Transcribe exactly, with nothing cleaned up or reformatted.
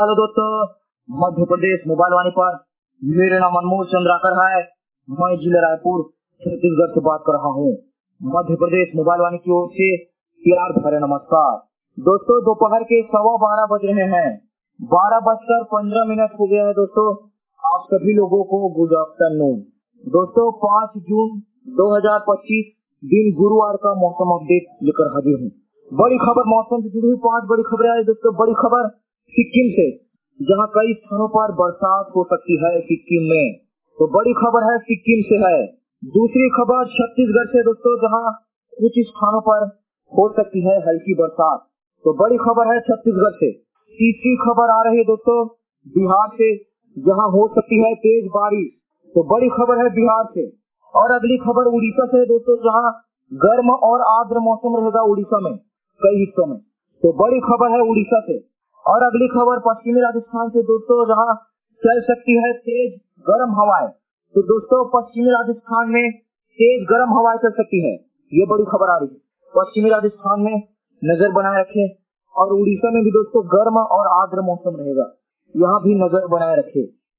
Hello दोस्तों, Madhya Pradesh mobile वाणी पर मेरा नाम अनमोल चंद्राकर है। मैं जिला रायपुर छत्तीसगढ़ से बात कर रहा हूँ। मध्य प्रदेश मोबाइल वाणी की ओर से प्यार भरे नमस्कार। दोस्तों, दोपहर के सवा बारह बज रहे हैं, बारह बजकर पंद्रह मिनट हो गया है। दोस्तों, आप सभी लोगों को गुड आफ्टरनून। दोस्तों, पाँच जून दो हजार पच्चीस दिन गुरुवार का मौसम अपडेट लेकर हाजिर हूँ। बड़ी खबर, मौसम से जुड़ी हुई पांच बड़ी खबरें आई दोस्तों। बड़ी खबर सिक्किम से, जहां कई स्थानों पर बरसात हो सकती है सिक्किम में, तो बड़ी खबर है सिक्किम से है। दूसरी खबर छत्तीसगढ़ से दोस्तों, जहां कुछ स्थानों पर हो सकती है हल्की बरसात, तो बड़ी खबर है छत्तीसगढ़ से। तीसरी खबर आ रही है दोस्तों बिहार से, जहां हो सकती है तेज बारिश, तो बड़ी खबर है बिहार से। और अगली खबर उड़ीसा से दोस्तों, जहां गर्म और आर्द्र मौसम रहेगा उड़ीसा में कई हिस्सों में, तो बड़ी खबर है उड़ीसा से। और अगली खबर पश्चिमी राजस्थान से दोस्तों, जहां चल सकती है तेज गर्म हवाएं, तो दोस्तों पश्चिमी राजस्थान में तेज गर्म हवाएं चल सकती है। ये बड़ी खबर आ रही है। पश्चिमी राजस्थान में नजर बनाए रखें। और उड़ीसा में भी दोस्तों गर्म और आर्द्र मौसम रहेगा, यहाँ भी नजर बनाए रखें।